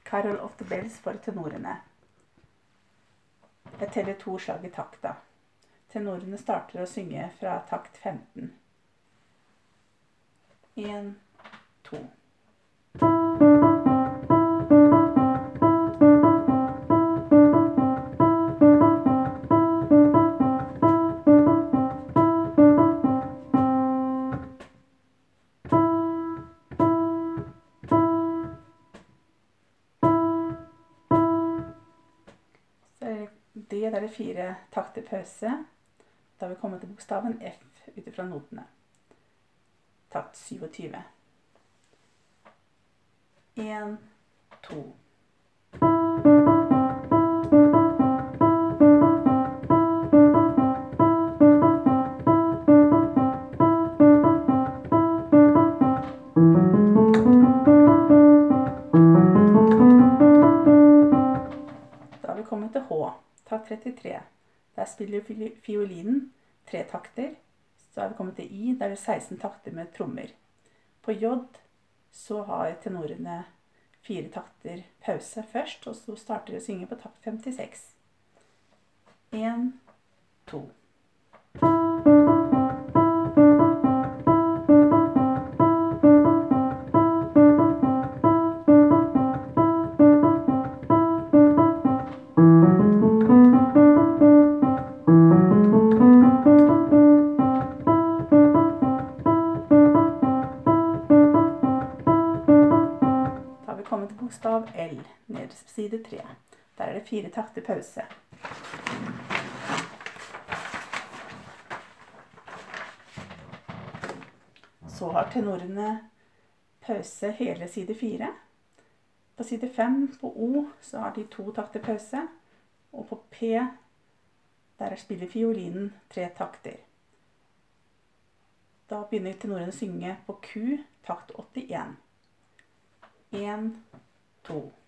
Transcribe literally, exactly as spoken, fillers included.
Carol of the Bells for tenorene. Jeg teller to slag i takta. Tenorene starter å synge fra takt femten. En, to. Det er det fire takter pause. Da har vi kommet til bokstaven F utifra notene. Takt syvogtyve. En, to. Da har vi kommet til H. Takt trettitre. Der spiller fiolinen tre takter. Så har vi kommet til I, der er det seksten takter med trommer. På J så har tenorene fire takter pause først, og så starter de å synge på takt femtiseks. En, to. Kommet til bokstav L, nederst på side tre. Der er det fire takter pause. Så har tenorene pause hele side fire. På side fem, på O, så har de to takter pause. Og på P, der spiller fiolinen tre takter. Da begynner tenorene å synge på Q, takt åttien. En, to.